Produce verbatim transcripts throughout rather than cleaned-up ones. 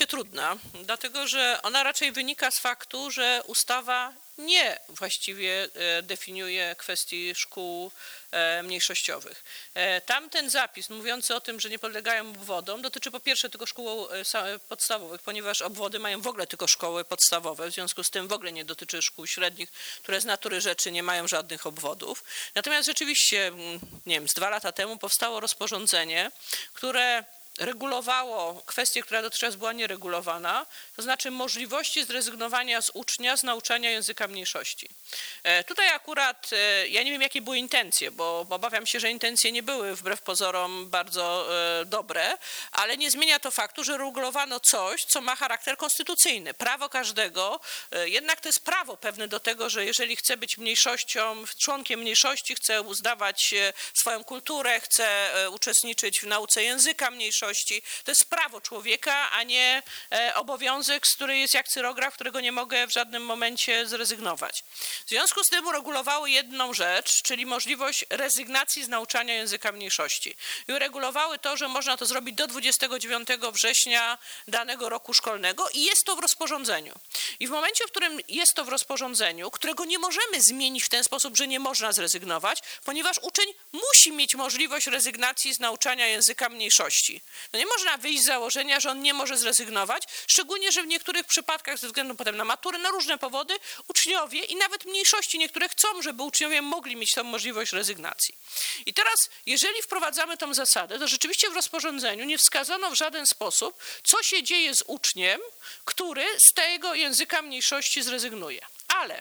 trudna, dlatego że ona raczej wynika z faktu, że ustawa nie właściwie definiuje kwestii szkół mniejszościowych. Tamten zapis mówiący o tym, że nie podlegają obwodom, dotyczy po pierwsze tylko szkół podstawowych, ponieważ obwody mają w ogóle tylko szkoły podstawowe, w związku z tym w ogóle nie dotyczy szkół średnich, które z natury rzeczy nie mają żadnych obwodów. Natomiast rzeczywiście, nie wiem, z dwa lata temu powstało rozporządzenie, które regulowało kwestię, która dotychczas była nieregulowana, to znaczy możliwości zrezygnowania z ucznia z nauczania języka mniejszości. Tutaj akurat ja nie wiem, jakie były intencje, bo obawiam się, że intencje nie były wbrew pozorom bardzo dobre, ale nie zmienia to faktu, że regulowano coś, co ma charakter konstytucyjny. Prawo każdego, jednak to jest prawo pewne do tego, że jeżeli chce być mniejszością, członkiem mniejszości, chce uznawać swoją kulturę, chce uczestniczyć w nauce języka mniejszości, to jest prawo człowieka, a nie obowiązek, z który jest jak cyrograf, którego nie mogę w żadnym momencie zrezygnować. W związku z tym uregulowały jedną rzecz, czyli możliwość rezygnacji z nauczania języka mniejszości. I uregulowały to, że można to zrobić do dwudziestego dziewiątego września danego roku szkolnego i jest to w rozporządzeniu. I w momencie, w którym jest to w rozporządzeniu, którego nie możemy zmienić w ten sposób, że nie można zrezygnować, ponieważ uczeń musi mieć możliwość rezygnacji z nauczania języka mniejszości. No nie można wyjść z założenia, że on nie może zrezygnować, szczególnie, że w niektórych przypadkach ze względu potem na maturę, na różne powody, uczniowie i nawet mniejszości niektóre chcą, żeby uczniowie mogli mieć tę możliwość rezygnacji. I teraz, jeżeli wprowadzamy tą zasadę, to rzeczywiście w rozporządzeniu nie wskazano w żaden sposób, co się dzieje z uczniem, który z tego języka mniejszości zrezygnuje. Ale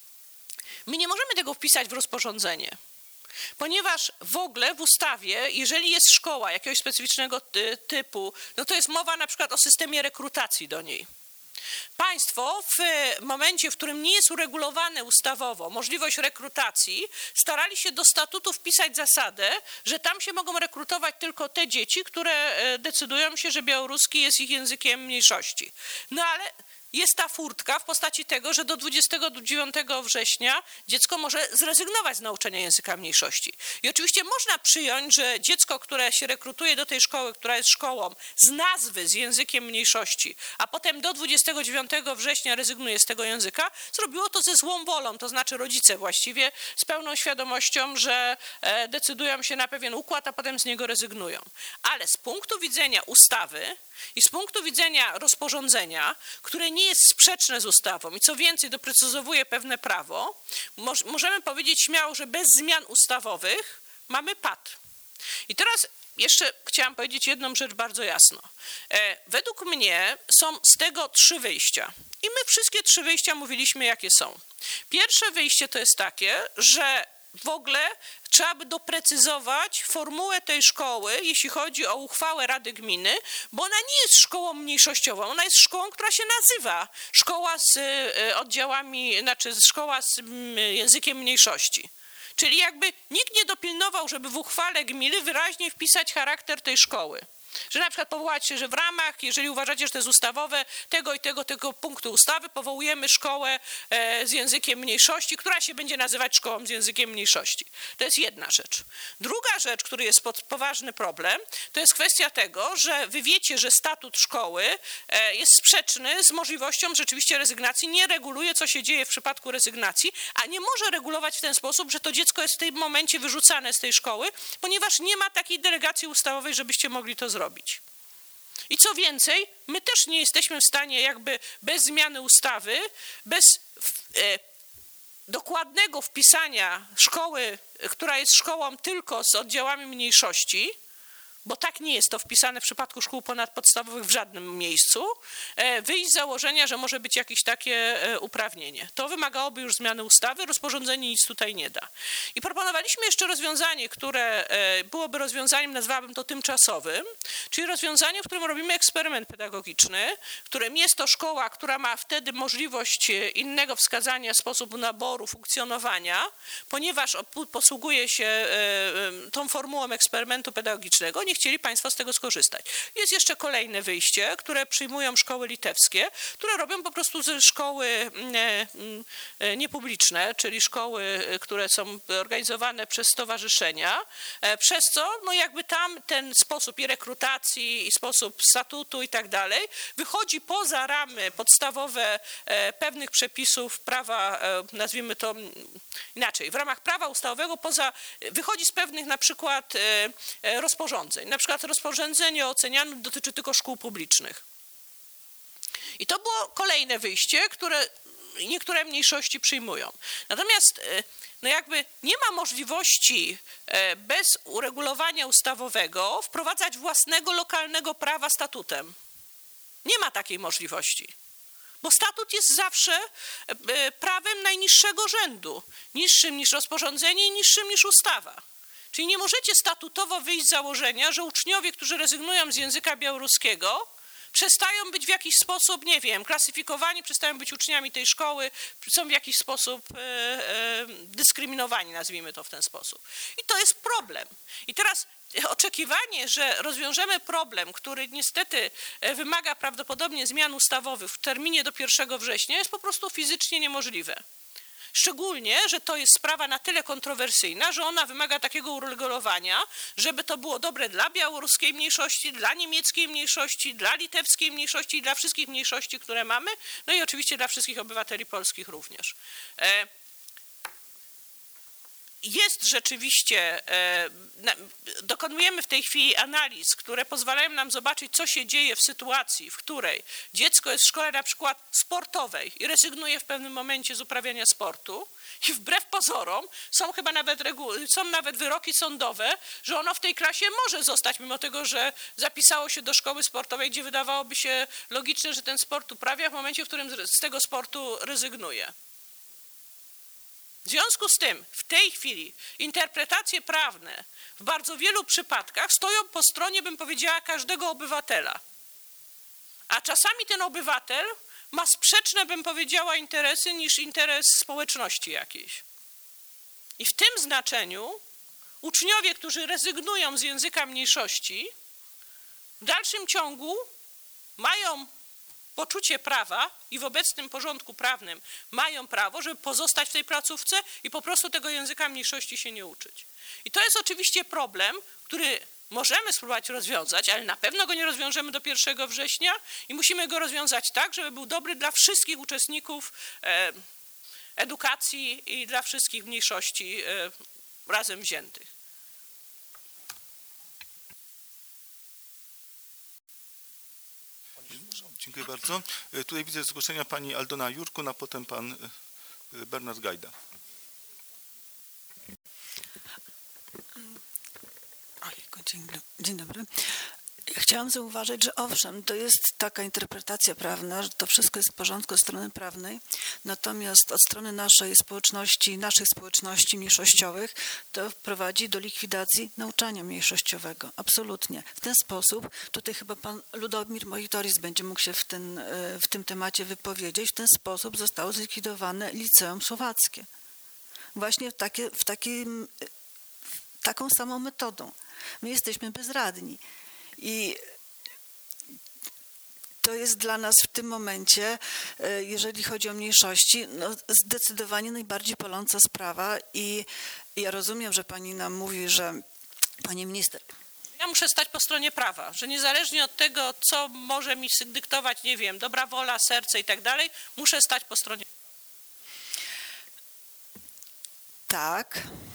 my nie możemy tego wpisać w rozporządzenie. Ponieważ w ogóle w ustawie, jeżeli jest szkoła jakiegoś specyficznego typu, no to jest mowa na przykład o systemie rekrutacji do niej. Państwo w momencie, w którym nie jest uregulowane ustawowo możliwość rekrutacji, starali się do statutu wpisać zasadę, że tam się mogą rekrutować tylko te dzieci, które decydują się, że białoruski jest ich językiem mniejszości. No ale jest ta furtka w postaci tego, że do dwudziestego dziewiątego września dziecko może zrezygnować z nauczania języka mniejszości. I oczywiście można przyjąć, że dziecko, które się rekrutuje do tej szkoły, która jest szkołą z nazwy z językiem mniejszości, a potem do dwudziestego dziewiątego września rezygnuje z tego języka, zrobiło to ze złą wolą, to znaczy rodzice właściwie z pełną świadomością, że decydują się na pewien układ, a potem z niego rezygnują. Ale z punktu widzenia ustawy i z punktu widzenia rozporządzenia, które nie jest sprzeczne z ustawą i co więcej doprecyzowuje pewne prawo, możemy powiedzieć śmiało, że bez zmian ustawowych mamy pad. I teraz jeszcze chciałam powiedzieć jedną rzecz bardzo jasno. Według mnie są z tego trzy wyjścia. I my wszystkie trzy wyjścia mówiliśmy, jakie są. Pierwsze wyjście to jest takie, że w ogóle trzeba by doprecyzować formułę tej szkoły, jeśli chodzi o uchwałę Rady Gminy, bo ona nie jest szkołą mniejszościową, ona jest szkołą, która się nazywa szkoła z oddziałami, znaczy szkoła z językiem mniejszości. Czyli jakby nikt nie dopilnował, żeby w uchwale gminy wyraźnie wpisać charakter tej szkoły. Że na przykład powołać się, że w ramach, jeżeli uważacie, że to jest ustawowe, tego i tego, tego punktu ustawy, powołujemy szkołę z językiem mniejszości, która się będzie nazywać szkołą z językiem mniejszości. To jest jedna rzecz. Druga rzecz, który jest poważny problem, to jest kwestia tego, że wy wiecie, że statut szkoły jest sprzeczny z możliwością rzeczywiście rezygnacji, nie reguluje, co się dzieje w przypadku rezygnacji, a nie może regulować w ten sposób, że to dziecko jest w tym momencie wyrzucane z tej szkoły, ponieważ nie ma takiej delegacji ustawowej, żebyście mogli to zrobić. Robić. I co więcej, my też nie jesteśmy w stanie jakby bez zmiany ustawy, bez e, dokładnego wpisania szkoły, która jest szkołą tylko z oddziałami mniejszości, bo tak nie jest to wpisane w przypadku szkół ponadpodstawowych w żadnym miejscu, wyjść z założenia, że może być jakieś takie uprawnienie. To wymagałoby już zmiany ustawy, rozporządzenie nic tutaj nie da. I proponowaliśmy jeszcze rozwiązanie, które byłoby rozwiązaniem, nazwałabym to tymczasowym, czyli rozwiązanie, w którym robimy eksperyment pedagogiczny, w którym jest to szkoła, która ma wtedy możliwość innego wskazania sposobu naboru, funkcjonowania, ponieważ posługuje się tą formułą eksperymentu pedagogicznego. nie chcieli państwo z tego skorzystać. Jest jeszcze kolejne wyjście, które przyjmują szkoły litewskie, które robią po prostu ze szkoły niepubliczne, czyli szkoły, które są organizowane przez stowarzyszenia, przez co no jakby tam ten sposób i rekrutacji, i sposób statutu i tak dalej wychodzi poza ramy podstawowe pewnych przepisów prawa, nazwijmy to inaczej, w ramach prawa ustawowego poza, wychodzi z pewnych na przykład rozporządzeń. Na przykład rozporządzenie o ocenianiu dotyczy tylko szkół publicznych. I to było kolejne wyjście, które niektóre mniejszości przyjmują. Natomiast no jakby nie ma możliwości bez uregulowania ustawowego wprowadzać własnego lokalnego prawa statutem. Nie ma takiej możliwości. Bo statut jest zawsze prawem najniższego rzędu, niższym niż rozporządzenie i niższym niż ustawa. Czyli nie możecie statutowo wyjść z założenia, że uczniowie, którzy rezygnują z języka białoruskiego, przestają być w jakiś sposób, nie wiem, klasyfikowani, przestają być uczniami tej szkoły, są w jakiś sposób e, e, dyskryminowani, nazwijmy to w ten sposób. I to jest problem. I teraz oczekiwanie, że rozwiążemy problem, który niestety wymaga prawdopodobnie zmian ustawowych w terminie do pierwszego września, jest po prostu fizycznie niemożliwe. Szczególnie, że to jest sprawa na tyle kontrowersyjna, że ona wymaga takiego uregulowania, żeby to było dobre dla białoruskiej mniejszości, dla niemieckiej mniejszości, dla litewskiej mniejszości i dla wszystkich mniejszości, które mamy, no i oczywiście dla wszystkich obywateli polskich również. Jest rzeczywiście, dokonujemy w tej chwili analiz, które pozwalają nam zobaczyć, co się dzieje w sytuacji, w której dziecko jest w szkole na przykład sportowej i rezygnuje w pewnym momencie z uprawiania sportu i wbrew pozorom są chyba nawet, regu- są nawet wyroki sądowe, że ono w tej klasie może zostać, mimo tego, że zapisało się do szkoły sportowej, gdzie wydawałoby się logiczne, że ten sport uprawia w momencie, w którym z tego sportu rezygnuje. W związku z tym w tej chwili interpretacje prawne w bardzo wielu przypadkach stoją po stronie, bym powiedziała, każdego obywatela. A czasami ten obywatel ma sprzeczne, bym powiedziała, interesy niż interes społeczności jakiejś. I w tym znaczeniu uczniowie, którzy rezygnują z języka mniejszości, w dalszym ciągu mają poczucie prawa i w obecnym porządku prawnym mają prawo, żeby pozostać w tej placówce i po prostu tego języka mniejszości się nie uczyć. I to jest oczywiście problem, który możemy spróbować rozwiązać, ale na pewno go nie rozwiążemy do pierwszego września i musimy go rozwiązać tak, żeby był dobry dla wszystkich uczestników edukacji i dla wszystkich mniejszości razem wziętych. Dziękuję bardzo. Tutaj widzę zgłoszenia pani Aldona Jurkun, a potem pan Bernard Gajda. Ojejku, dzień, dzień dobry. Chciałam zauważyć, że owszem, to jest taka interpretacja prawna, że to wszystko jest w porządku od strony prawnej, natomiast od strony naszej społeczności, naszych społeczności mniejszościowych to prowadzi do likwidacji nauczania mniejszościowego. Absolutnie. W ten sposób, tutaj chyba pan Ludomir Mojitoris będzie mógł się w, ten, w tym temacie wypowiedzieć, w ten sposób zostało zlikwidowane liceum słowackie. Właśnie w, takie, w takim, taką samą metodą. My jesteśmy bezradni. I to jest dla nas w tym momencie, jeżeli chodzi o mniejszości, no zdecydowanie najbardziej paląca sprawa i ja rozumiem, że pani nam mówi, że pani minister... Ja muszę stać po stronie prawa, że niezależnie od tego, co może mi dyktować, nie wiem, dobra wola, serce i tak dalej, muszę stać po stronie. Tak.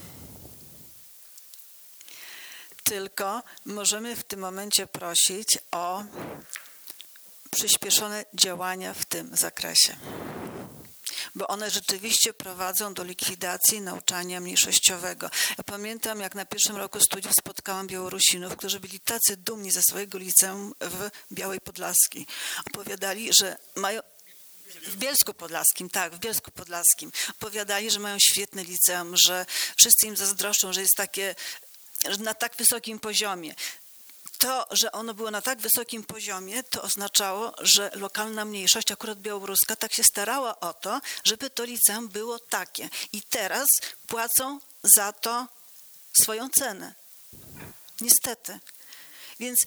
Tylko możemy w tym momencie prosić o przyspieszone działania w tym zakresie, bo one rzeczywiście prowadzą do likwidacji nauczania mniejszościowego. Ja pamiętam, jak na pierwszym roku studiów spotkałam Białorusinów, którzy byli tacy dumni ze swojego liceum w Białej Podlaskiej. Opowiadali, że mają... W Bielsku Podlaskim, tak, w Bielsku Podlaskim. Opowiadali, że mają świetne liceum, że wszyscy im zazdroszczą, że jest takie na tak wysokim poziomie. To, że ono było na tak wysokim poziomie, to oznaczało, że lokalna mniejszość, akurat białoruska, tak się starała o to, żeby to liceum było takie. I teraz płacą za to swoją cenę. Niestety. Więc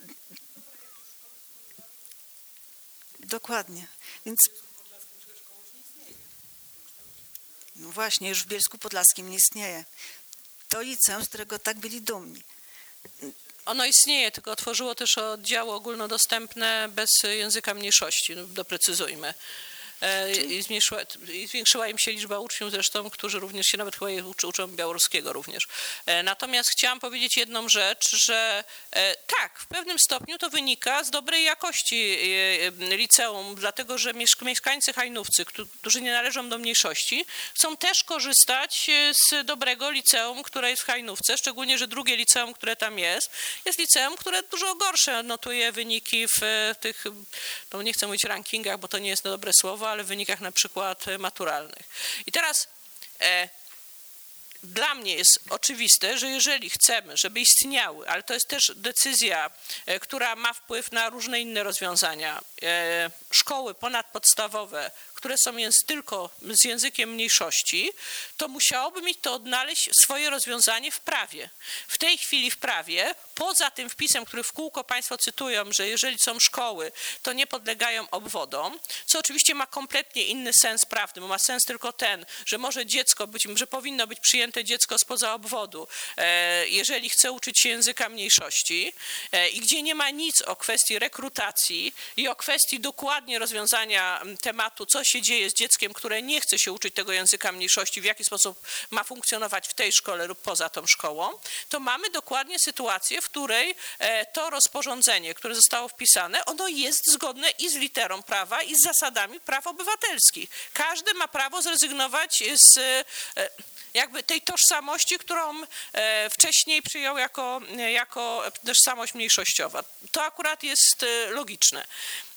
dokładnie. Więc no właśnie, już w Bielsku Podlaskim nie istnieje. To liceum, z którego tak byli dumni. Ono istnieje, tylko otworzyło też oddziały ogólnodostępne bez języka mniejszości, no, doprecyzujmy. I zmniejszyła, I zwiększyła im się liczba uczniów zresztą, którzy również się nawet chyba uczy, uczą białoruskiego również. Natomiast chciałam powiedzieć jedną rzecz, że tak, w pewnym stopniu to wynika z dobrej jakości liceum, dlatego że mieszkańcy Hajnówcy, którzy nie należą do mniejszości, chcą też korzystać z dobrego liceum, które jest w Hajnówce, szczególnie, że drugie liceum, które tam jest, jest liceum, które dużo gorsze notuje wyniki w tych, no nie chcę mówić rankingach, bo to nie jest dobre słowo, ale w wynikach na przykład maturalnych. I teraz e, dla mnie jest oczywiste, że jeżeli chcemy, żeby istniały, ale to jest też decyzja, e, która ma wpływ na różne inne rozwiązania, e, szkoły ponadpodstawowe, które są jest tylko z językiem mniejszości, to musiałoby mieć to odnaleźć swoje rozwiązanie w prawie. W tej chwili w prawie, poza tym wpisem, który w kółko Państwo cytują, że jeżeli są szkoły, to nie podlegają obwodom, co oczywiście ma kompletnie inny sens prawny, bo ma sens tylko ten, że może dziecko być, że powinno być przyjęte dziecko spoza obwodu, jeżeli chce uczyć się języka mniejszości i gdzie nie ma nic o kwestii rekrutacji i o kwestii dokładnie rozwiązania tematu, co się dzieje z dzieckiem, które nie chce się uczyć tego języka mniejszości, w jaki sposób ma funkcjonować w tej szkole lub poza tą szkołą, to mamy dokładnie sytuację, w której to rozporządzenie, które zostało wpisane, ono jest zgodne i z literą prawa, i z zasadami praw obywatelskich. Każdy ma prawo zrezygnować z jakby tej tożsamości, którą wcześniej przyjął jako, jako tożsamość mniejszościowa. To akurat jest logiczne.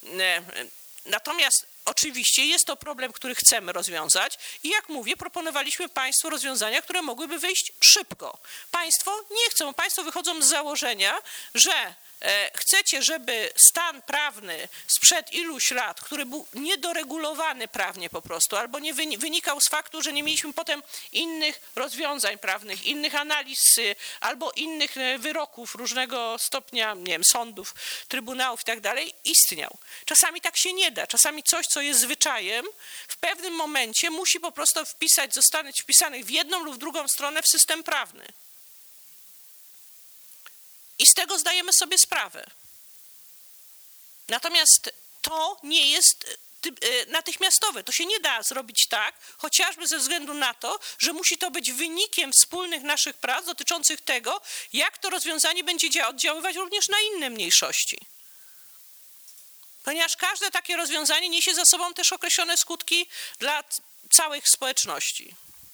Natomiast oczywiście jest to problem, który chcemy rozwiązać i jak mówię, proponowaliśmy Państwu rozwiązania, które mogłyby wyjść szybko. Państwo nie chcą, Państwo wychodzą z założenia, że chcecie, żeby stan prawny sprzed iluś lat, który był niedoregulowany prawnie po prostu, albo nie wynikał z faktu, że nie mieliśmy potem innych rozwiązań prawnych, innych analiz, albo innych wyroków różnego stopnia, nie wiem, sądów, trybunałów i tak dalej, istniał. Czasami tak się nie da. Czasami coś, co jest zwyczajem, w pewnym momencie musi po prostu wpisać, zostać wpisanych w jedną lub w drugą stronę w system prawny. I z tego zdajemy sobie sprawę. Natomiast to nie jest natychmiastowe. To się nie da zrobić tak, chociażby ze względu na to, że musi to być wynikiem wspólnych naszych prac dotyczących tego, jak to rozwiązanie będzie oddziaływać również na inne mniejszości. Ponieważ każde takie rozwiązanie niesie za sobą też określone skutki dla całych społeczności.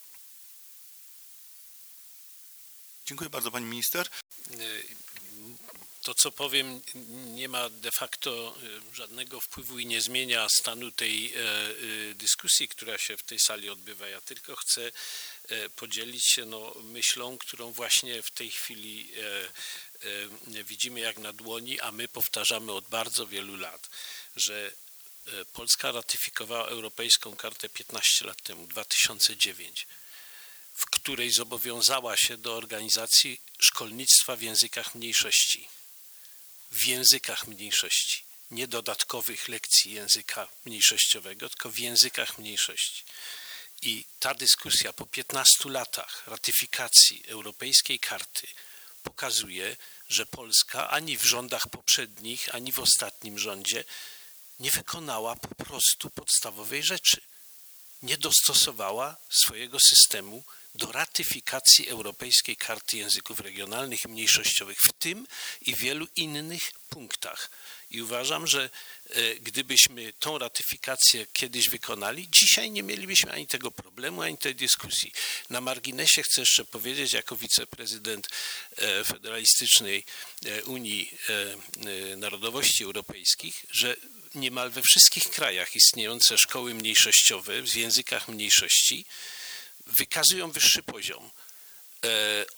Dziękuję bardzo, pani minister. To, co powiem, nie ma de facto żadnego wpływu i nie zmienia stanu tej dyskusji, która się w tej sali odbywa. Ja tylko chcę podzielić się no, myślą, którą właśnie w tej chwili widzimy jak na dłoni, a my powtarzamy od bardzo wielu lat, że Polska ratyfikowała Europejską Kartę piętnaście lat temu, dwa tysiące dziewiąty, w której zobowiązała się do organizacji szkolnictwa w językach mniejszości. W językach mniejszości. Nie dodatkowych lekcji języka mniejszościowego, tylko w językach mniejszości. I ta dyskusja po piętnastu latach ratyfikacji Europejskiej Karty pokazuje, że Polska ani w rządach poprzednich, ani w ostatnim rządzie nie wykonała po prostu podstawowej rzeczy. Nie dostosowała swojego systemu do ratyfikacji Europejskiej Karty Języków Regionalnych i Mniejszościowych, w tym i wielu innych punktach. I uważam, że e, gdybyśmy tą ratyfikację kiedyś wykonali, dzisiaj nie mielibyśmy ani tego problemu, ani tej dyskusji. Na marginesie chcę jeszcze powiedzieć, jako wiceprezydent e, Federalistycznej e, Unii e, Narodowości Europejskich, że niemal we wszystkich krajach istniejące szkoły mniejszościowe w językach mniejszości wykazują wyższy poziom od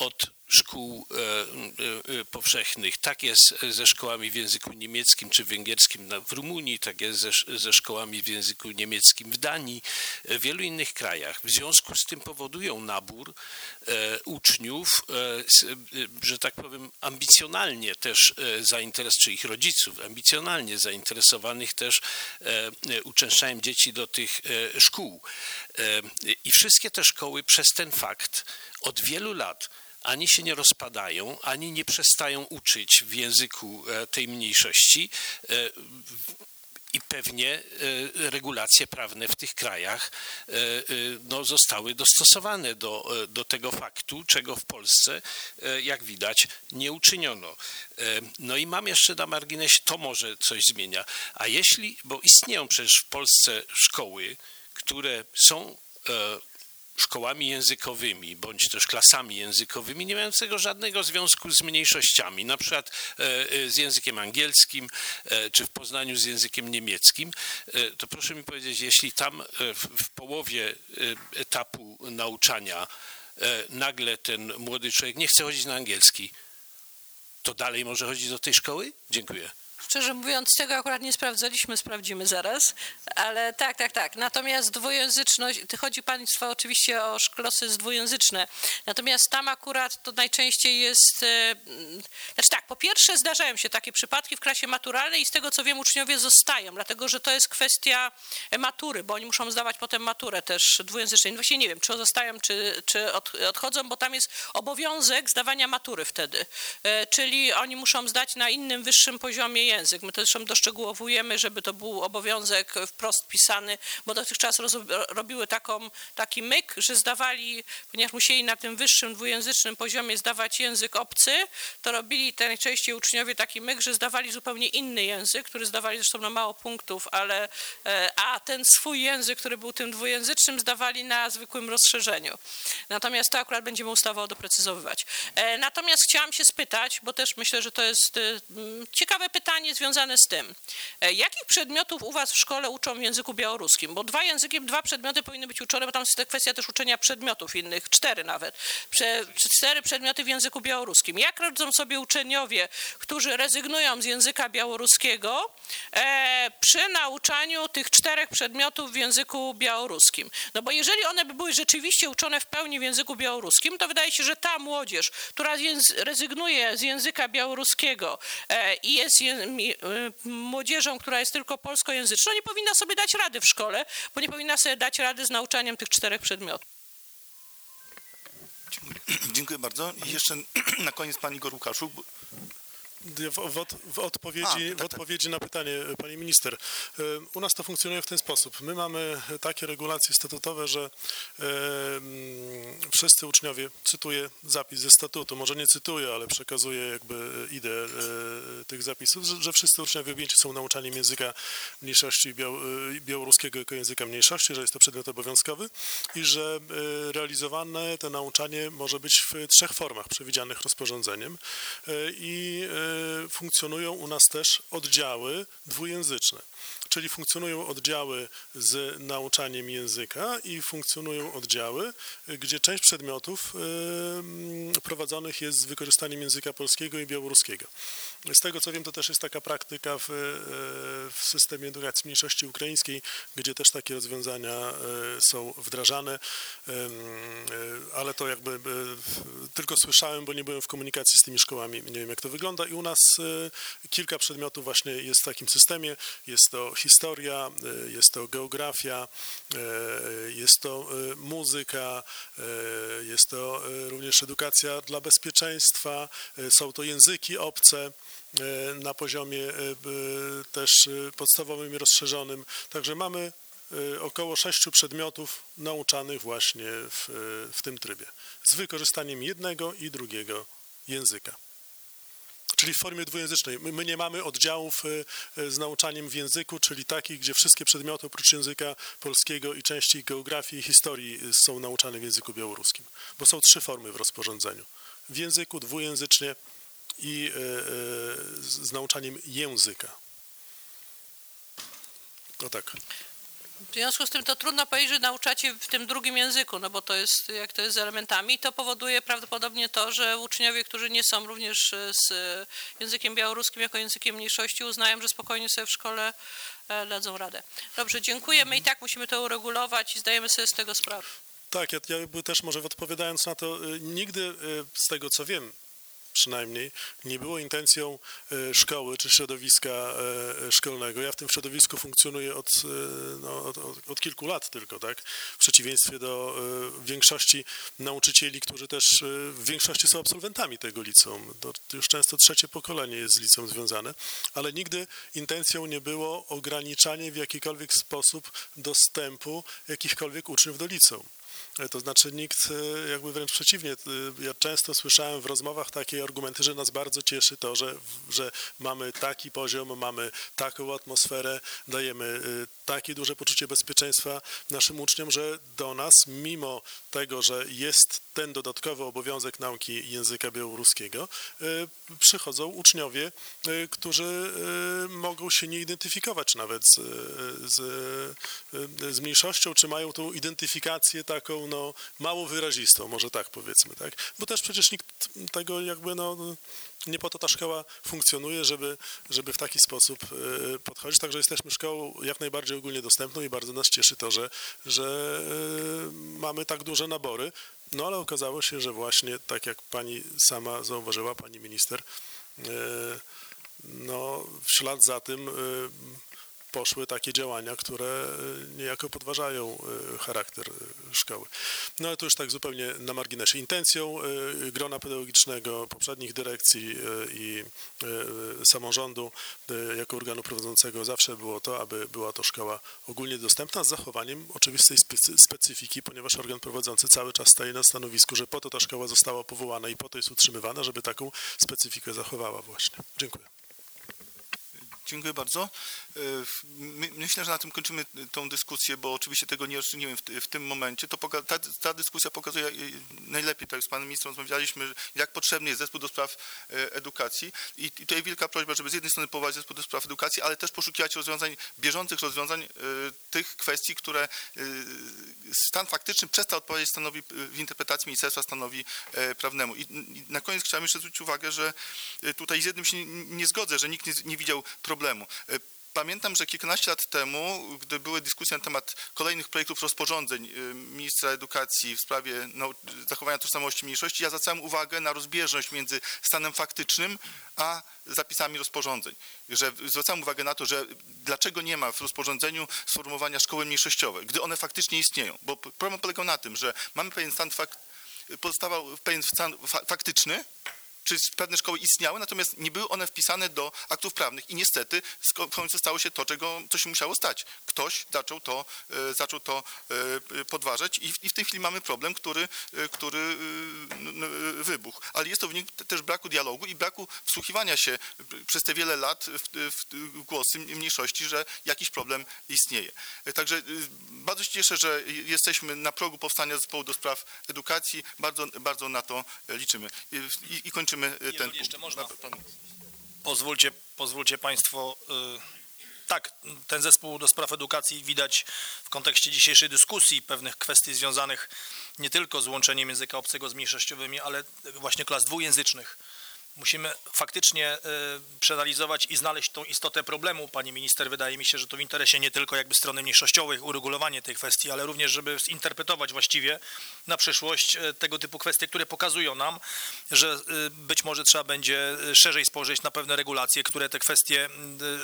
szkół powszechnych. Tak jest ze szkołami w języku niemieckim czy węgierskim w Rumunii, tak jest ze, ze szkołami w języku niemieckim w Danii, w wielu innych krajach. W związku z tym powodują nabór uczniów, że tak powiem, ambicjonalnie też zainteresowanych, czy ich rodziców, ambicjonalnie zainteresowanych też uczęszczaniem dzieci do tych szkół. I wszystkie te szkoły przez ten fakt od wielu lat ani się nie rozpadają, ani nie przestają uczyć w języku tej mniejszości i pewnie regulacje prawne w tych krajach no, zostały dostosowane do, do tego faktu, czego w Polsce, jak widać, nie uczyniono. No i mam jeszcze na marginesie, to może coś zmienia. A jeśli, bo istnieją przecież w Polsce szkoły, które są szkołami językowymi, bądź też klasami językowymi, nie mającego żadnego związku z mniejszościami, na przykład z językiem angielskim, czy w poznaniu z językiem niemieckim, to proszę mi powiedzieć, jeśli tam w połowie etapu nauczania nagle ten młody człowiek nie chce chodzić na angielski, to dalej może chodzić do tej szkoły? Dziękuję. Szczerze mówiąc, tego akurat nie sprawdzaliśmy, sprawdzimy zaraz, ale tak, tak, tak. Natomiast dwujęzyczność, chodzi Państwo oczywiście o szkolsy dwujęzyczne, natomiast tam akurat to najczęściej jest, e, znaczy tak, po pierwsze zdarzają się takie przypadki w klasie maturalnej i z tego co wiem uczniowie zostają, dlatego że to jest kwestia matury, bo oni muszą zdawać potem maturę też dwujęzyczną. Właśnie nie wiem, czy zostają, czy, czy od, odchodzą, bo tam jest obowiązek zdawania matury wtedy, e, czyli oni muszą zdać na innym, wyższym poziomie język. My to zresztą doszczegółowujemy, żeby to był obowiązek wprost pisany, bo dotychczas roz, robiły taką, taki myk, że zdawali, ponieważ musieli na tym wyższym dwujęzycznym poziomie zdawać język obcy, to robili te najczęściej uczniowie taki myk, że zdawali zupełnie inny język, który zdawali zresztą na mało punktów, ale a ten swój język, który był tym dwujęzycznym, zdawali na zwykłym rozszerzeniu. Natomiast to akurat będziemy ustawowo doprecyzowywać. Natomiast chciałam się spytać, bo też myślę, że to jest ciekawe pytanie związane z tym, jakich przedmiotów u was w szkole uczą w języku białoruskim? Bo dwa języki, dwa przedmioty powinny być uczone, bo tam jest kwestia też uczenia przedmiotów innych, cztery nawet. Prze, cztery przedmioty w języku białoruskim. Jak radzą sobie uczniowie, którzy rezygnują z języka białoruskiego e, przy nauczaniu tych czterech przedmiotów w języku białoruskim? No bo jeżeli one by były rzeczywiście uczone w pełni w języku białoruskim, to wydaje się, że ta młodzież, która rezygnuje z języka białoruskiego e, i jest młodzieżą, która jest tylko polskojęzyczną, nie powinna sobie dać rady w szkole, bo nie powinna sobie dać rady z nauczaniem tych czterech przedmiotów. Dziękuję bardzo. I jeszcze na koniec pani Igor Łukaszuk. W, w, od, w, odpowiedzi, A, tak, w odpowiedzi na pytanie pani minister, u nas to funkcjonuje w ten sposób. My mamy takie regulacje statutowe, że e, wszyscy uczniowie, cytuję zapis ze statutu, może nie cytuję, ale przekazuję jakby ideę e, tych zapisów, że, że wszyscy uczniowie objęci są nauczaniem języka mniejszości biał, białoruskiego jako języka mniejszości, że jest to przedmiot obowiązkowy i że e, realizowane to nauczanie może być w trzech formach przewidzianych rozporządzeniem e, i e, funkcjonują u nas też oddziały dwujęzyczne, czyli funkcjonują oddziały z nauczaniem języka i funkcjonują oddziały, gdzie część przedmiotów prowadzonych jest z wykorzystaniem języka polskiego i białoruskiego. Z tego co wiem, to też jest taka praktyka w, w systemie edukacji mniejszości ukraińskiej, gdzie też takie rozwiązania są wdrażane, ale to jakby tylko słyszałem, bo nie byłem w komunikacji z tymi szkołami, nie wiem jak to wygląda i u nas kilka przedmiotów właśnie jest w takim systemie, jest to historia, jest to geografia, jest to muzyka, jest to również edukacja dla bezpieczeństwa, są to języki obce na poziomie też podstawowym i rozszerzonym. Także mamy około sześciu przedmiotów nauczanych właśnie w, w tym trybie, z wykorzystaniem jednego i drugiego języka. Czyli w formie dwujęzycznej. My, my nie mamy oddziałów z nauczaniem w języku, czyli takich, gdzie wszystkie przedmioty oprócz języka polskiego i części geografii i historii są nauczane w języku białoruskim. Bo są trzy formy w rozporządzeniu. W języku, dwujęzycznie i z nauczaniem języka. O tak. W związku z tym to trudno powiedzieć, że nauczacie w tym drugim języku, no bo to jest, jak to jest z elementami, to powoduje prawdopodobnie to, że uczniowie, którzy nie są również z językiem białoruskim jako językiem mniejszości, uznają, że spokojnie sobie w szkole dadzą radę. Dobrze, dziękujemy i tak musimy to uregulować i zdajemy sobie z tego sprawę. Tak, ja, ja jakby też może odpowiadając na to, nigdy z tego co wiem, przynajmniej nie było intencją szkoły czy środowiska szkolnego. Ja w tym środowisku funkcjonuję od, no, od, od kilku lat tylko, tak? W przeciwieństwie do większości nauczycieli, którzy też w większości są absolwentami tego liceum. To już często trzecie pokolenie jest z liceum związane, ale nigdy intencją nie było ograniczanie w jakikolwiek sposób dostępu jakichkolwiek uczniów do liceum. To znaczy nikt, jakby wręcz przeciwnie, ja często słyszałem w rozmowach takie argumenty, że nas bardzo cieszy to, że, że mamy taki poziom, mamy taką atmosferę, dajemy takie duże poczucie bezpieczeństwa naszym uczniom, że do nas, mimo tego, że jest ten dodatkowy obowiązek nauki języka białoruskiego, przychodzą uczniowie, którzy mogą się nie identyfikować nawet z, z, z mniejszością, czy mają tą identyfikację taką no, mało wyrazistą, może tak powiedzmy, tak? Bo też przecież nikt tego jakby no, nie po to ta szkoła funkcjonuje, żeby, żeby w taki sposób podchodzić. Także jesteśmy szkołą jak najbardziej ogólnie dostępną i bardzo nas cieszy to, że, że mamy tak duże nabory. No ale okazało się, że właśnie tak jak pani sama zauważyła, pani minister, no w ślad za tym poszły takie działania, które niejako podważają charakter szkoły. No ale to już tak zupełnie na marginesie. Intencją grona pedagogicznego, poprzednich dyrekcji i samorządu jako organu prowadzącego zawsze było to, aby była to szkoła ogólnie dostępna z zachowaniem oczywistej specyfiki, ponieważ organ prowadzący cały czas staje na stanowisku, że po to ta szkoła została powołana i po to jest utrzymywana, żeby taką specyfikę zachowała właśnie. Dziękuję. Dziękuję bardzo. My, myślę, że na tym kończymy tą dyskusję, bo oczywiście tego nie rozstrzygniemy w, w tym momencie. To poka- ta, ta dyskusja pokazuje najlepiej, tak jak z panem ministrem rozmawialiśmy, jak potrzebny jest zespół do spraw edukacji. I, i tutaj wielka prośba, żeby z jednej strony powołać zespół do spraw edukacji, ale też poszukiwać rozwiązań, bieżących rozwiązań y, tych kwestii, które y, stan faktyczny przestał odpowiadać stanowi w interpretacji ministerstwa stanowi y, prawnemu. I, I na koniec chciałem jeszcze zwrócić uwagę, że tutaj z jednym się nie, nie zgodzę, że nikt nie, nie widział problemu. Pamiętam, że kilkanaście lat temu, gdy były dyskusje na temat kolejnych projektów rozporządzeń ministra edukacji w sprawie zachowania tożsamości mniejszości, ja zwracałem uwagę na rozbieżność między stanem faktycznym a zapisami rozporządzeń. Że zwracałem uwagę na to, że dlaczego nie ma w rozporządzeniu sformułowania szkoły mniejszościowe, gdy one faktycznie istnieją. Bo problem polegał na tym, że mamy pewien stan, fak- pozostawał pewien stan fa- faktyczny, czy pewne szkoły istniały, natomiast nie były one wpisane do aktów prawnych i niestety w końcu stało się to, czego, co się musiało stać. Ktoś zaczął to, e, zaczął to e, podważać i w, i w tej chwili mamy problem, który, e, który e, no, wybuchł. Ale jest to wynik też braku dialogu i braku wsłuchiwania się przez te wiele lat w, w, w głosy mniejszości, że jakiś problem istnieje. E, także e, bardzo się cieszę, że jesteśmy na progu powstania zespołu do spraw edukacji. Bardzo, bardzo na to liczymy. I, i kończymy Jeżeli ten jeszcze można, Pan... pozwólcie, pozwólcie Państwo, y, tak, ten zespół do spraw edukacji widać w kontekście dzisiejszej dyskusji pewnych kwestii związanych nie tylko z łączeniem języka obcego z mniejszościowymi, ale właśnie klas dwujęzycznych. Musimy faktycznie y, przeanalizować i znaleźć tą istotę problemu. Pani minister, wydaje mi się, że to w interesie nie tylko jakby strony mniejszościowej uregulowanie tej kwestii, ale również, żeby zinterpretować właściwie na przyszłość y, tego typu kwestie, które pokazują nam, że y, być może trzeba będzie szerzej spojrzeć na pewne regulacje, które te kwestie y,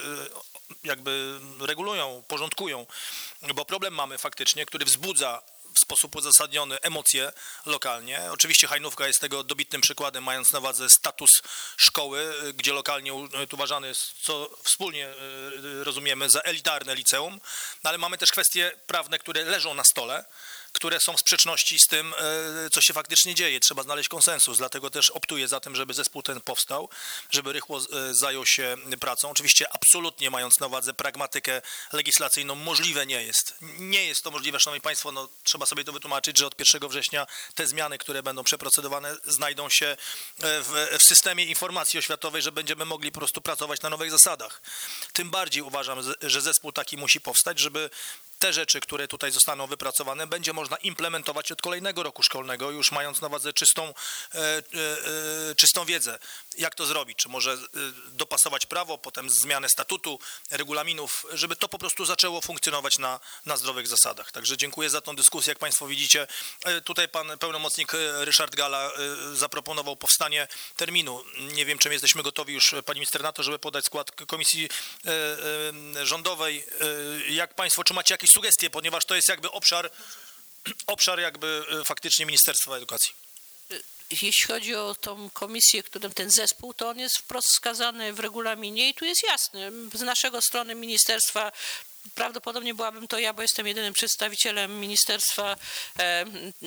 y, jakby regulują, porządkują, bo problem mamy faktycznie, który wzbudza w sposób uzasadniony emocje lokalnie. Oczywiście Hajnówka jest tego dobitnym przykładem, mając na uwadze status szkoły, gdzie lokalnie uważany jest, co wspólnie rozumiemy, za elitarne liceum, no ale mamy też kwestie prawne, które leżą na stole, które są w sprzeczności z tym, co się faktycznie dzieje. Trzeba znaleźć konsensus, dlatego też optuję za tym, żeby zespół ten powstał, żeby rychło zajął się pracą. Oczywiście absolutnie mając na uwadze pragmatykę legislacyjną, możliwe nie jest. Nie jest to możliwe, szanowni państwo, no, trzeba sobie to wytłumaczyć, że od pierwszego września te zmiany, które będą przeprocedowane, znajdą się w, w systemie informacji oświatowej, że będziemy mogli po prostu pracować na nowych zasadach. Tym bardziej uważam, że zespół taki musi powstać, żeby te rzeczy, które tutaj zostaną wypracowane, będzie można implementować od kolejnego roku szkolnego, już mając na uwadze czystą, e, e, czystą wiedzę. Jak to zrobić? Czy może dopasować prawo, potem zmianę statutu, regulaminów, żeby to po prostu zaczęło funkcjonować na, na zdrowych zasadach. Także dziękuję za tą dyskusję. Jak Państwo widzicie, tutaj pan pełnomocnik Ryszard Galla zaproponował powstanie terminu. Nie wiem, czym jesteśmy gotowi już, pani minister, na to, żeby podać skład komisji rządowej. Jak Państwo, czy macie jakieś sugestie, ponieważ to jest jakby obszar, obszar jakby faktycznie Ministerstwa Edukacji. Jeśli chodzi o tą komisję, którym ten zespół, to on jest wprost wskazany w regulaminie i tu jest jasny. Z naszego strony ministerstwa prawdopodobnie byłabym to ja, bo jestem jedynym przedstawicielem ministerstwa. E,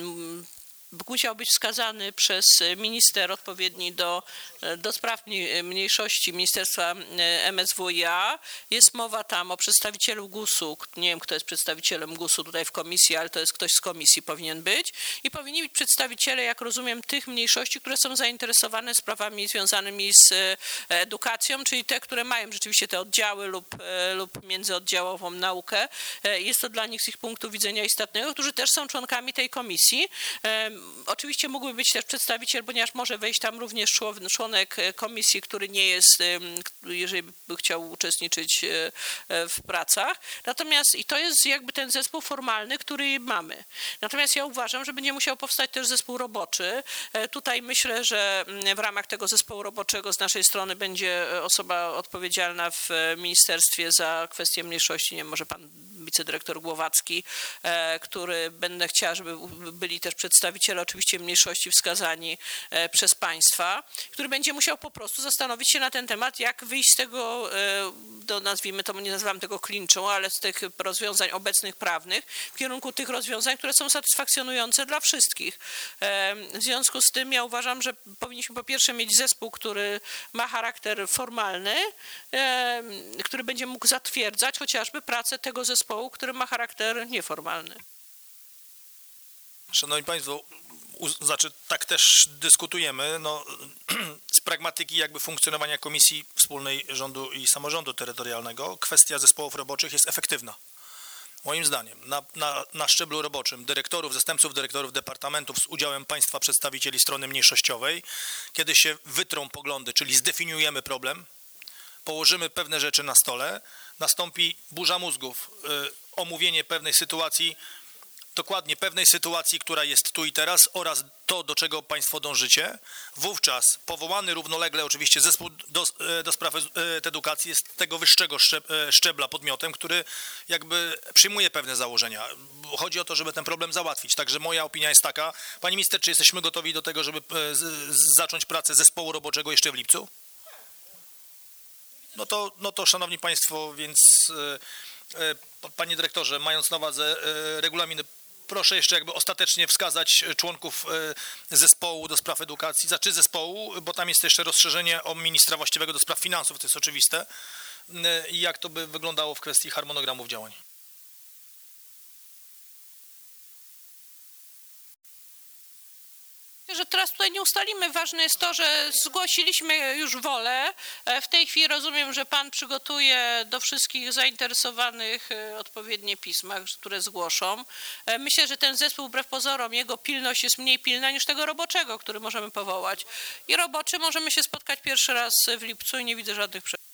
musiał być wskazany przez minister odpowiedni do, do spraw mniejszości Ministerstwa M S W i A. Jest mowa tam o przedstawicielu gusu, nie wiem kto jest przedstawicielem gusu tutaj w komisji, ale to jest ktoś z komisji powinien być i powinni być przedstawiciele, jak rozumiem, tych mniejszości, które są zainteresowane sprawami związanymi z edukacją, czyli te, które mają rzeczywiście te oddziały lub, lub międzyoddziałową naukę. Jest to dla nich z ich punktu widzenia istotnego, którzy też są członkami tej komisji. Oczywiście mógłby być też przedstawiciel, ponieważ może wejść tam również członek komisji, który nie jest, jeżeli by chciał uczestniczyć w pracach. Natomiast i to jest jakby ten zespół formalny, który mamy. Natomiast ja uważam, że będzie musiał powstać też zespół roboczy. Tutaj myślę, że w ramach tego zespołu roboczego z naszej strony będzie osoba odpowiedzialna w ministerstwie za kwestie mniejszości, nie wiem, może pan wicedyrektor Głowacki, który będę chciała, żeby byli też przedstawiciele oczywiście mniejszości wskazani przez państwa, który będzie musiał po prostu zastanowić się na ten temat, jak wyjść z tego, do, nazwijmy to, nie nazywam tego klinczą, ale z tych rozwiązań obecnych prawnych w kierunku tych rozwiązań, które są satysfakcjonujące dla wszystkich. W związku z tym ja uważam, że powinniśmy po pierwsze mieć zespół, który ma charakter formalny, który będzie mógł zatwierdzać chociażby pracę tego zespołu, który ma charakter nieformalny. Szanowni Państwo, znaczy tak też dyskutujemy, no, z pragmatyki jakby funkcjonowania Komisji Wspólnej Rządu i Samorządu Terytorialnego kwestia zespołów roboczych jest efektywna. Moim zdaniem na, na, na szczeblu roboczym dyrektorów, zastępców dyrektorów departamentów z udziałem państwa przedstawicieli strony mniejszościowej, kiedy się wytrą poglądy, czyli zdefiniujemy problem, położymy pewne rzeczy na stole, nastąpi burza mózgów, y, omówienie pewnej sytuacji, dokładnie pewnej sytuacji, która jest tu i teraz oraz to, do czego Państwo dążycie. Wówczas powołany równolegle oczywiście zespół do, do spraw edukacji jest tego wyższego szczebla podmiotem, który jakby przyjmuje pewne założenia. Chodzi o to, żeby ten problem załatwić. Także moja opinia jest taka. Pani minister, czy jesteśmy gotowi do tego, żeby zacząć pracę zespołu roboczego jeszcze w lipcu? No to, no to szanowni Państwo, więc panie dyrektorze, mając na uwadze regulaminy, proszę jeszcze jakby ostatecznie wskazać członków zespołu do spraw edukacji, znaczy zespołu, bo tam jest jeszcze rozszerzenie o ministra właściwego do spraw finansów, to jest oczywiste. I jak to by wyglądało w kwestii harmonogramów działań? Że teraz tutaj nie ustalimy. Ważne jest to, że zgłosiliśmy już wolę. W tej chwili rozumiem, że pan przygotuje do wszystkich zainteresowanych odpowiednie pisma, które zgłoszą. Myślę, że ten zespół, wbrew pozorom, jego pilność jest mniej pilna niż tego roboczego, który możemy powołać. I roboczy możemy się spotkać pierwszy raz w lipcu i nie widzę żadnych przeszkód.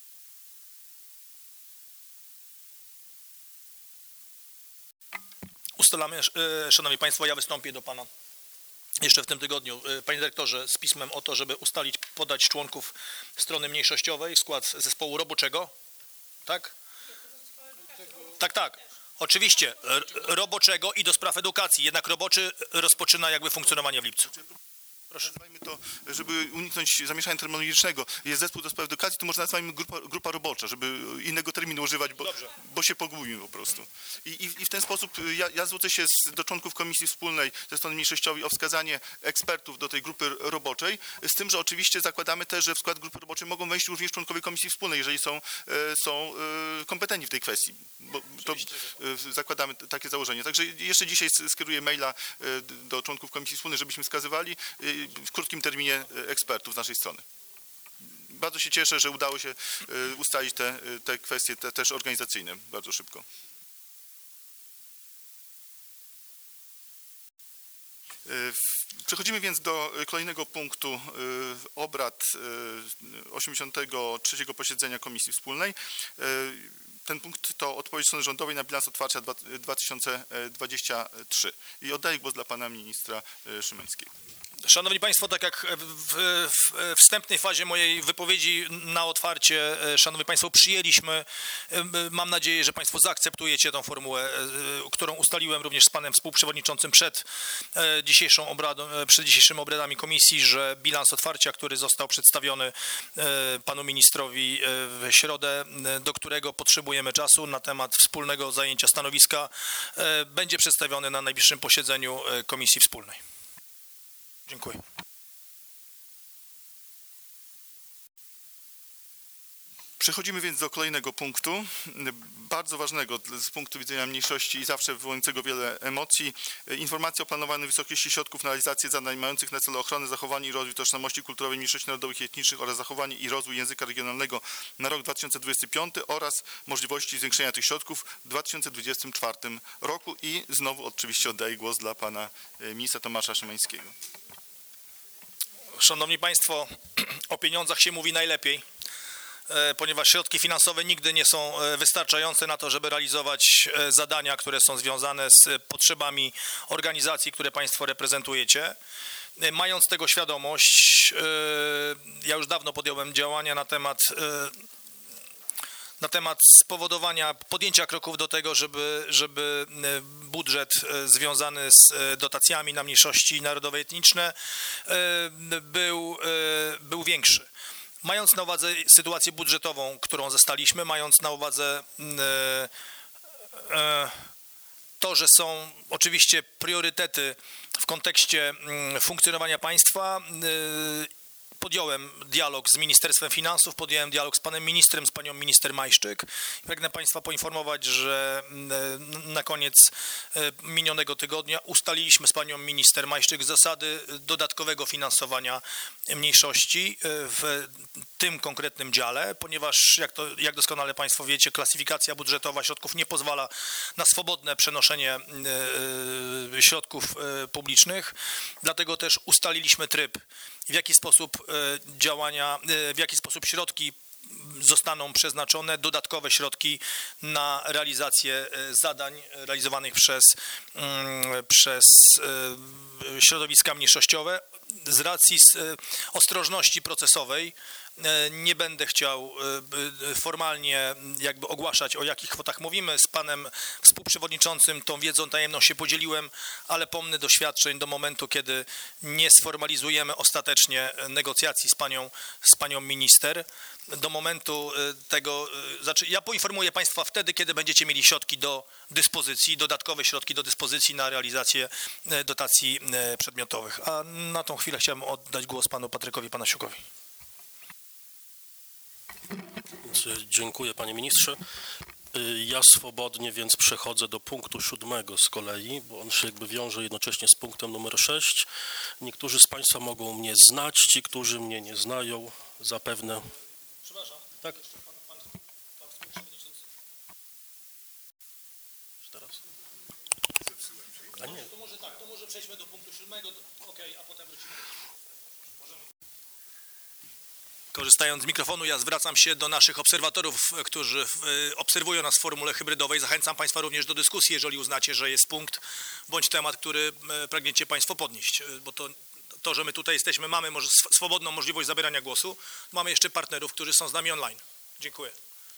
Ustalamy, szanowni państwo, ja wystąpię do pana jeszcze w tym tygodniu, panie dyrektorze, z pismem o to, żeby ustalić, podać członków strony mniejszościowej, skład zespołu roboczego, tak? Tak, tak. Oczywiście, roboczego i do spraw edukacji, jednak roboczy rozpoczyna jakby funkcjonowanie w lipcu. Proszę. Nazwijmy to, żeby uniknąć zamieszania terminologicznego. Jest zespół do spraw edukacji, to może nazwijmy grupa, grupa robocza, żeby innego terminu używać, bo, bo się pogubimy po prostu. I, i, i w ten sposób ja, ja zwrócę się z, do członków Komisji Wspólnej ze strony mniejszościowej o wskazanie ekspertów do tej grupy roboczej, z tym, że oczywiście zakładamy też, że w skład grupy roboczej mogą wejść również członkowie Komisji Wspólnej, jeżeli są, są kompetentni w tej kwestii. Bo to zakładamy takie założenie. Także jeszcze dzisiaj skieruję maila do członków Komisji Wspólnej, żebyśmy wskazywali w krótkim terminie ekspertów z naszej strony. Bardzo się cieszę, że udało się ustalić te, te kwestie te też organizacyjne bardzo szybko. Przechodzimy więc do kolejnego punktu obrad osiemdziesiątego trzeciego posiedzenia Komisji Wspólnej. Ten punkt to odpowiedź strony rządowej na bilans otwarcia dwa tysiące dwudziesty trzeci. I oddaję głos dla pana ministra Szymańskiego. Szanowni Państwo, tak jak w, w wstępnej fazie mojej wypowiedzi na otwarcie, Szanowni Państwo, przyjęliśmy, mam nadzieję, że Państwo zaakceptujecie tą formułę, którą ustaliłem również z Panem Współprzewodniczącym przed dzisiejszą obradą, przed dzisiejszymi obradami Komisji, że bilans otwarcia, który został przedstawiony Panu Ministrowi w środę, do którego potrzebujemy czasu na temat wspólnego zajęcia stanowiska, będzie przedstawiony na najbliższym posiedzeniu Komisji Wspólnej. Dziękuję. Przechodzimy więc do kolejnego punktu, bardzo ważnego z punktu widzenia mniejszości i zawsze wywołującego wiele emocji. Informacja o planowanej wysokości środków na realizację zadań mających na celu ochronę, zachowanie i rozwój tożsamości kulturowej mniejszości narodowych i etnicznych oraz zachowanie i rozwój języka regionalnego na rok dwa tysiące dwudziesty piąty oraz możliwości zwiększenia tych środków w dwa tysiące dwudziestym czwartym roku. I znowu oczywiście oddaję głos dla pana ministra Tomasza Szymańskiego. Szanowni Państwo, o pieniądzach się mówi najlepiej, ponieważ środki finansowe nigdy nie są wystarczające na to, żeby realizować zadania, które są związane z potrzebami organizacji, które Państwo reprezentujecie. Mając tego świadomość, ja już dawno podjąłem działania na temat na temat spowodowania, podjęcia kroków do tego, żeby, żeby budżet związany z dotacjami na mniejszości narodowe i etniczne był, był większy. Mając na uwadze sytuację budżetową, którą zastaliśmy, mając na uwadze to, że są oczywiście priorytety w kontekście funkcjonowania państwa, podjąłem dialog z Ministerstwem Finansów, podjąłem dialog z panem ministrem, z panią minister Majszczyk. Pragnę Państwa poinformować, że na koniec minionego tygodnia ustaliliśmy z panią minister Majszczyk zasady dodatkowego finansowania mniejszości w tym konkretnym dziale, ponieważ jak, to, jak doskonale Państwo wiecie, klasyfikacja budżetowa środków nie pozwala na swobodne przenoszenie środków publicznych, dlatego też ustaliliśmy tryb, w jaki sposób działania, w jaki sposób środki zostaną przeznaczone, dodatkowe środki na realizację zadań realizowanych przez, przez środowiska mniejszościowe. Z racji ostrożności procesowej nie będę chciał formalnie jakby ogłaszać, o jakich kwotach mówimy. Z panem współprzewodniczącym tą wiedzą tajemną się podzieliłem, ale pomnę doświadczeń do momentu, kiedy nie sformalizujemy ostatecznie negocjacji z panią, z panią minister. Do momentu tego, znaczy ja poinformuję Państwa wtedy, kiedy będziecie mieli środki do dyspozycji, dodatkowe środki do dyspozycji na realizację dotacji przedmiotowych. A na tą chwilę chciałem oddać głos panu Patrykowi Panasiukowi. Dziękuję, panie ministrze. Ja swobodnie więc przechodzę do punktu siódmego z kolei, bo on się jakby wiąże jednocześnie z punktem numer sześć. Niektórzy z Państwa mogą mnie znać, ci, którzy mnie nie znają, zapewne... Przepraszam. Tak? Pan, pan, pan współprzewodniczący. Teraz. A nie. To może tak, to może przejdźmy do punktu siódmego, okej, a potem wrócimy. Korzystając z mikrofonu, ja zwracam się do naszych obserwatorów, którzy obserwują nas w formule hybrydowej. Zachęcam Państwa również do dyskusji, jeżeli uznacie, że jest punkt bądź temat, który pragniecie Państwo podnieść. Bo to, to że my tutaj jesteśmy, mamy może swobodną możliwość zabierania głosu. Mamy jeszcze partnerów, którzy są z nami online. Dziękuję.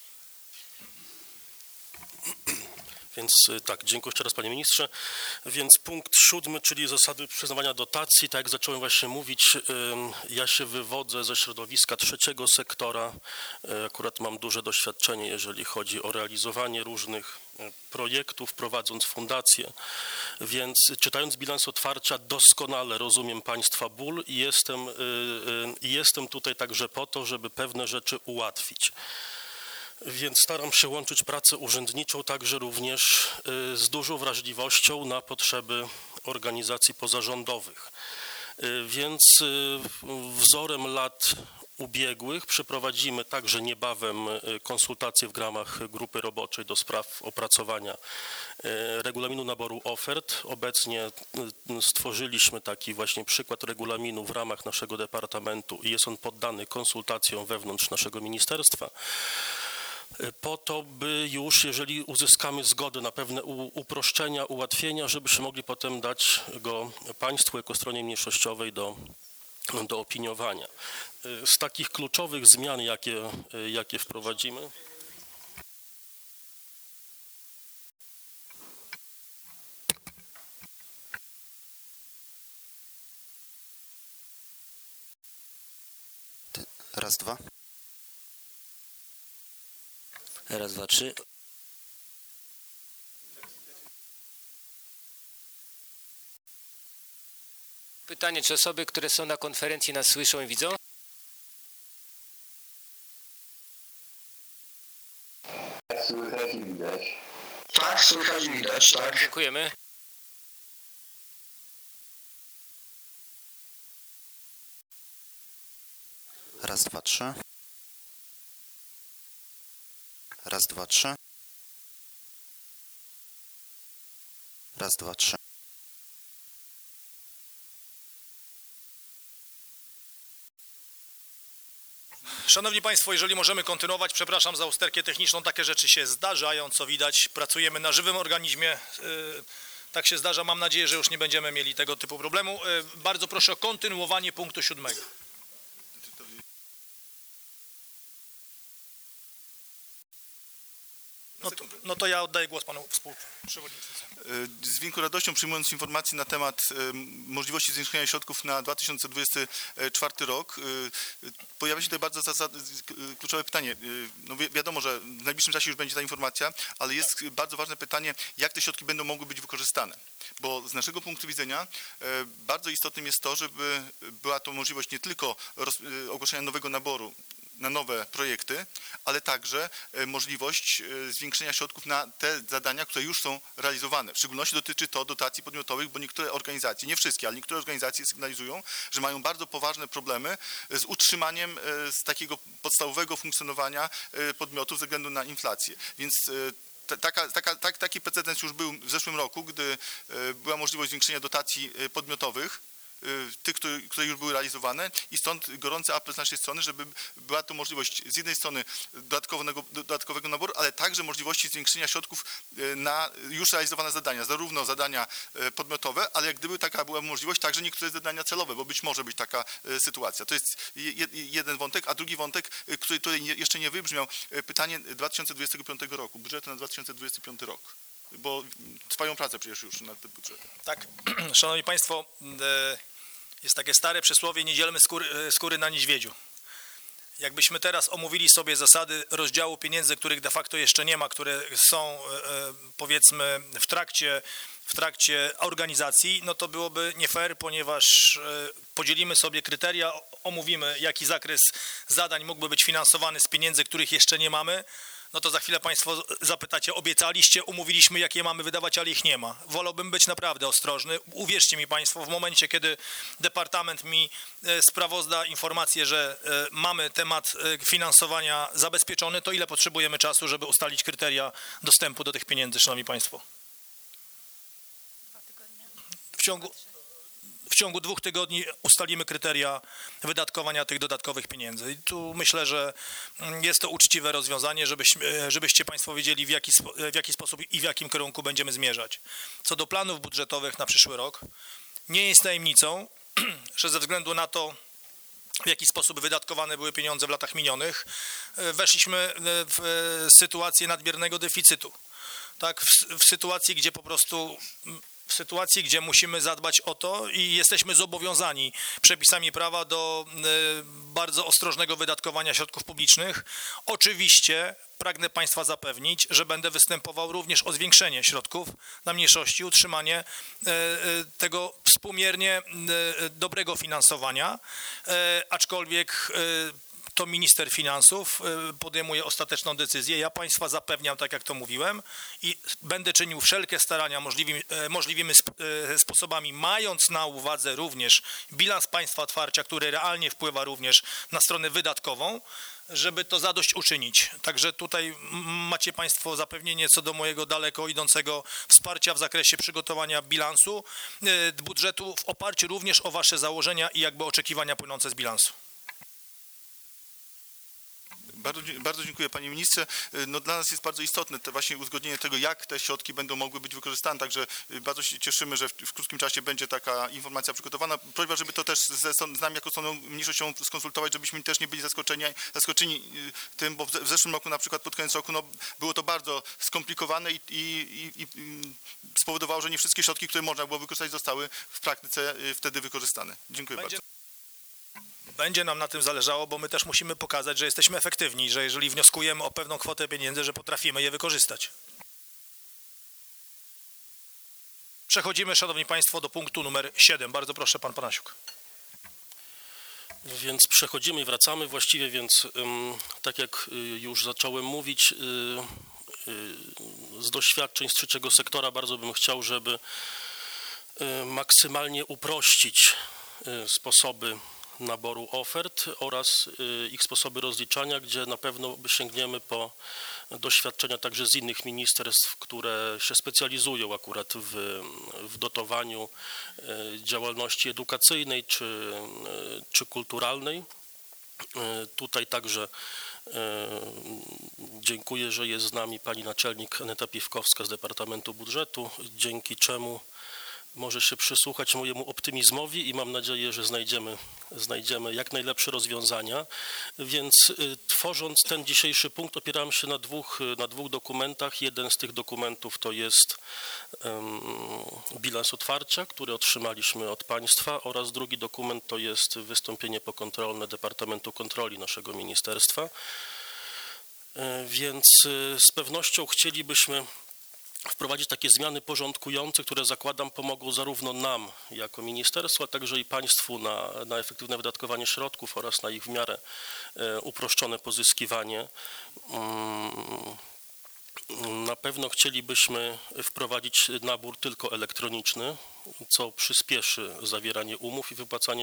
Więc tak, dziękuję jeszcze raz, panie ministrze. Więc punkt siódmy, czyli zasady przyznawania dotacji, tak jak zacząłem właśnie mówić, ja się wywodzę ze środowiska trzeciego sektora. Akurat mam duże doświadczenie, jeżeli chodzi o realizowanie różnych projektów, prowadząc fundację, więc czytając bilans otwarcia doskonale rozumiem Państwa ból i jestem, i jestem tutaj także po to, żeby pewne rzeczy ułatwić. Więc staram się łączyć pracę urzędniczą także również z dużą wrażliwością na potrzeby organizacji pozarządowych. Więc wzorem lat ubiegłych. Przeprowadzimy także niebawem konsultacje w ramach grupy roboczej do spraw opracowania regulaminu naboru ofert. Obecnie stworzyliśmy taki właśnie przykład regulaminu w ramach naszego departamentu i jest on poddany konsultacjom wewnątrz naszego ministerstwa, po to, by już, jeżeli uzyskamy zgodę na pewne uproszczenia, ułatwienia, żebyśmy mogli potem dać go państwu jako stronie mniejszościowej do, do opiniowania. Z takich kluczowych zmian, jakie, jakie wprowadzimy, Raz, dwa. Raz, dwa, trzy. Pytanie, czy osoby, które są na konferencji, nas słyszą i widzą? Słychać i widać. Tak, słychać i widać, tak. Dziękujemy. Raz, dwa, trzy. Raz, dwa, trzy. Raz, dwa, trzy. Szanowni Państwo, jeżeli możemy kontynuować, przepraszam za usterkę techniczną, takie rzeczy się zdarzają, co widać, pracujemy na żywym organizmie, tak się zdarza, mam nadzieję, że już nie będziemy mieli tego typu problemu. Bardzo proszę o kontynuowanie punktu siódmego. No to, no to ja oddaję głos panu współprzewodniczącemu. Z wielką radością przyjmując informacje na temat możliwości zwiększenia środków na dwa tysiące dwudziesty czwarty rok, pojawia się tutaj bardzo zasad, kluczowe pytanie. No wi wiadomo, że w najbliższym czasie już będzie ta informacja, ale jest bardzo ważne pytanie, jak te środki będą mogły być wykorzystane. Bo z naszego punktu widzenia bardzo istotnym jest to, żeby była to możliwość nie tylko ogłoszenia nowego naboru na nowe projekty, ale także możliwość zwiększenia środków na te zadania, które już są realizowane. W szczególności dotyczy to dotacji podmiotowych, bo niektóre organizacje, nie wszystkie, ale niektóre organizacje sygnalizują, że mają bardzo poważne problemy z utrzymaniem z takiego podstawowego funkcjonowania podmiotów ze względu na inflację. Więc Taka, taka, tak, taki precedens już był w zeszłym roku, gdy była możliwość zwiększenia dotacji podmiotowych, tych, które, które już były realizowane i stąd gorący apel z naszej strony, żeby była to możliwość z jednej strony dodatkowego, dodatkowego naboru, ale także możliwości zwiększenia środków na już realizowane zadania, zarówno zadania podmiotowe, ale jak gdyby taka była możliwość, także niektóre zadania celowe, bo być może być taka sytuacja. To jest jeden wątek, a drugi wątek, który tutaj jeszcze nie wybrzmiał, pytanie dwa tysiące dwudziestego piątego roku, budżetu na dwa tysiące dwudziesty piąty rok, bo trwają prace przecież już nad tym budżetem. Tak, szanowni państwo, jest takie stare przysłowie, nie dzielmy skóry, skóry na niedźwiedziu. Jakbyśmy teraz omówili sobie zasady rozdziału pieniędzy, których de facto jeszcze nie ma, które są powiedzmy w trakcie, w trakcie organizacji, no to byłoby nie fair, ponieważ podzielimy sobie kryteria, omówimy, jaki zakres zadań mógłby być finansowany z pieniędzy, których jeszcze nie mamy. No to za chwilę państwo zapytacie, obiecaliście, umówiliśmy, jakie mamy wydawać, ale ich nie ma. Wolałbym być naprawdę ostrożny. Uwierzcie mi państwo, w momencie, kiedy departament mi sprawozda informację, że mamy temat finansowania zabezpieczony, to ile potrzebujemy czasu, żeby ustalić kryteria dostępu do tych pieniędzy, szanowni państwo? W ciągu... W ciągu dwóch tygodni ustalimy kryteria wydatkowania tych dodatkowych pieniędzy. I tu myślę, że jest to uczciwe rozwiązanie, żebyśmy, żebyście państwo wiedzieli, w jaki, w jaki sposób i w jakim kierunku będziemy zmierzać. Co do planów budżetowych na przyszły rok, nie jest tajemnicą, że ze względu na to, w jaki sposób wydatkowane były pieniądze w latach minionych, weszliśmy w sytuację nadmiernego deficytu. Tak, w, w sytuacji, gdzie po prostu... w sytuacji, gdzie musimy zadbać o to i jesteśmy zobowiązani przepisami prawa do bardzo ostrożnego wydatkowania środków publicznych. Oczywiście pragnę państwa zapewnić, że będę występował również o zwiększenie środków na mniejszości, utrzymanie tego współmiernie dobrego finansowania, aczkolwiek to minister finansów y, podejmuje ostateczną decyzję. Ja państwa zapewniam, tak jak to mówiłem, i będę czynił wszelkie starania możliwymi, y, możliwymi sp, y, sposobami, mając na uwadze również bilans państwa otwarcia, który realnie wpływa również na stronę wydatkową, żeby to zadośćuczynić. Także tutaj macie państwo zapewnienie co do mojego daleko idącego wsparcia w zakresie przygotowania bilansu y, budżetu w oparciu również o wasze założenia i jakby oczekiwania płynące z bilansu. Bardzo, bardzo dziękuję panie ministrze. No, dla nas jest bardzo istotne to właśnie uzgodnienie tego, jak te środki będą mogły być wykorzystane, także bardzo się cieszymy, że w, w krótkim czasie będzie taka informacja przygotowana. Prośba, żeby to też ze, z nami jako stroną mniejszościową skonsultować, żebyśmy też nie byli zaskoczeni, zaskoczeni tym, bo w, w zeszłym roku na przykład pod koniec roku no, było to bardzo skomplikowane i, i, i, i spowodowało, że nie wszystkie środki, które można było wykorzystać, zostały w praktyce wtedy wykorzystane. Dziękuję Będzie... bardzo. Będzie nam na tym zależało, bo my też musimy pokazać, że jesteśmy efektywni, że jeżeli wnioskujemy o pewną kwotę pieniędzy, że potrafimy je wykorzystać. Przechodzimy, szanowni państwo, do punktu numer siedem. Bardzo proszę, pan Panasiuk. Więc przechodzimy i wracamy właściwie, więc ym, tak jak y, już zacząłem mówić, y, y, z doświadczeń z trzeciego sektora bardzo bym chciał, żeby y, maksymalnie uprościć y, sposoby naboru ofert oraz ich sposoby rozliczania, gdzie na pewno sięgniemy po doświadczenia także z innych ministerstw, które się specjalizują akurat w, w dotowaniu działalności edukacyjnej czy, czy kulturalnej. Tutaj także dziękuję, że jest z nami pani naczelnik Aneta Piwkowska z Departamentu Budżetu, dzięki czemu może się przysłuchać mojemu optymizmowi i mam nadzieję, że znajdziemy, znajdziemy jak najlepsze rozwiązania. Więc y, tworząc ten dzisiejszy punkt opieram się na dwóch, na dwóch dokumentach. Jeden z tych dokumentów to jest um, bilans otwarcia, który otrzymaliśmy od państwa, oraz drugi dokument to jest wystąpienie pokontrolne Departamentu Kontroli naszego ministerstwa. Y, więc y, z pewnością chcielibyśmy wprowadzić takie zmiany porządkujące, które zakładam pomogą zarówno nam jako ministerstwu, a także i państwu na, na efektywne wydatkowanie środków oraz na ich w miarę e, uproszczone pozyskiwanie. Mm, na pewno chcielibyśmy wprowadzić nabór tylko elektroniczny, co przyspieszy zawieranie umów i wypłacanie